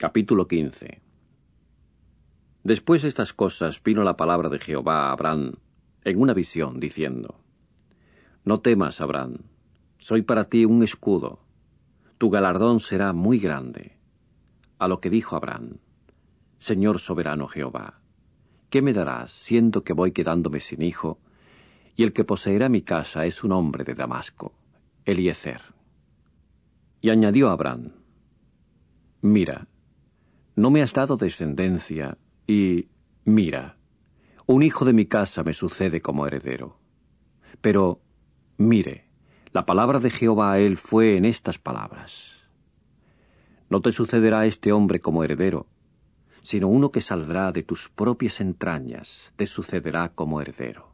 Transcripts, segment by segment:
Capítulo 15. Después de estas cosas vino la palabra de Jehová a Abraham en una visión, diciendo: No temas, Abraham, soy para ti un escudo, tu galardón será muy grande. A lo que dijo Abraham: Señor soberano Jehová, ¿qué me darás, siendo que voy quedándome sin hijo, y el que poseerá mi casa es un hombre de Damasco, Eliezer? Y añadió Abraham: Mira, no me has dado descendencia, y, mira, un hijo de mi casa me sucede como heredero. Pero, mire, la palabra de Jehová a él fue en estas palabras: No te sucederá este hombre como heredero, sino uno que saldrá de tus propias entrañas, te sucederá como heredero.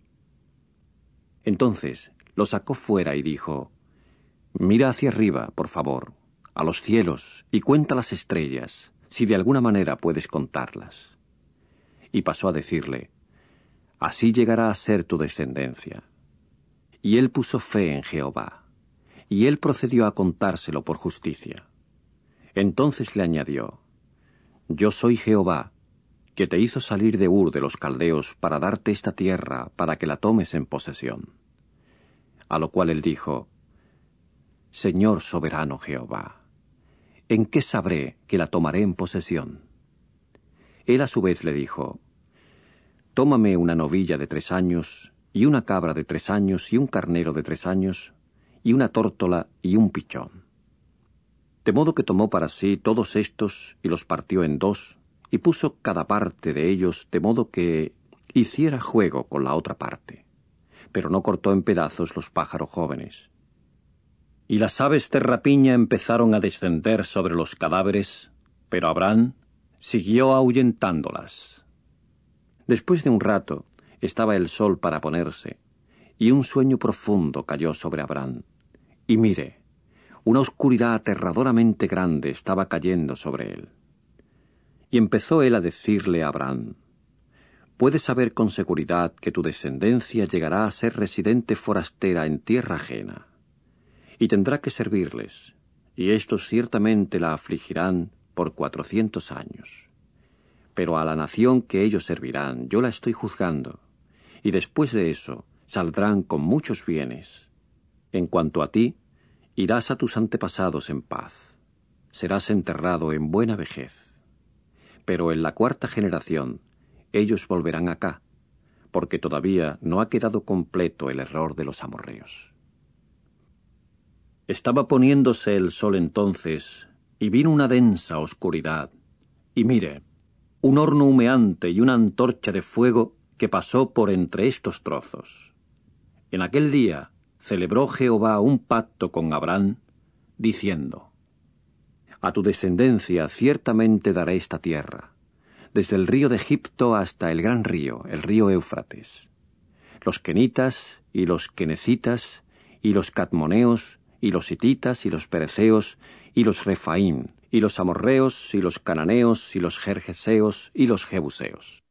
Entonces lo sacó fuera y dijo: Mira hacia arriba, por favor, a los cielos, y cuenta las estrellas, si de alguna manera puedes contarlas. Y pasó a decirle: Así llegará a ser tu descendencia. Y él puso fe en Jehová, y él procedió a contárselo por justicia. Entonces le añadió: Yo soy Jehová, que te hizo salir de Ur de los caldeos para darte esta tierra, para que la tomes en posesión. A lo cual él dijo: Señor soberano Jehová, ¿en qué sabré que la tomaré en posesión? Él a su vez le dijo: Tómame una novilla de 3 años, y una cabra de 3 años, y un carnero de 3 años, y una tórtola y un pichón. De modo que tomó para sí todos estos, y los partió en 2, y puso cada parte de ellos de modo que hiciera juego con la otra parte, pero no cortó en pedazos los pájaros jóvenes. Y las aves de rapiña empezaron a descender sobre los cadáveres, pero Abraham siguió ahuyentándolas. Después de un rato estaba el sol para ponerse, y un sueño profundo cayó sobre Abraham. Y mire, una oscuridad aterradoramente grande estaba cayendo sobre él. Y empezó él a decirle a Abraham: Puedes saber con seguridad que tu descendencia llegará a ser residente forastera en tierra ajena, y tendrá que servirles, y estos ciertamente la afligirán por 400 años. Pero a la nación que ellos servirán yo la estoy juzgando, y después de eso saldrán con muchos bienes. En cuanto a ti, irás a tus antepasados en paz, serás enterrado en buena vejez. Pero en la 4ª generación ellos volverán acá, porque todavía no ha quedado completo el error de los amorreos. Estaba poniéndose el sol entonces, y vino una densa oscuridad, y mire, un horno humeante y una antorcha de fuego que pasó por entre estos trozos. En aquel día celebró Jehová un pacto con Abraham, diciendo: A tu descendencia ciertamente daré esta tierra, desde el río de Egipto hasta el gran río, el río Éufrates. Los kenitas y los kenecitas y los cadmoneos y los hititas y los pereceos y los refaín y los amorreos y los cananeos y los gergeseos y los jebuseos.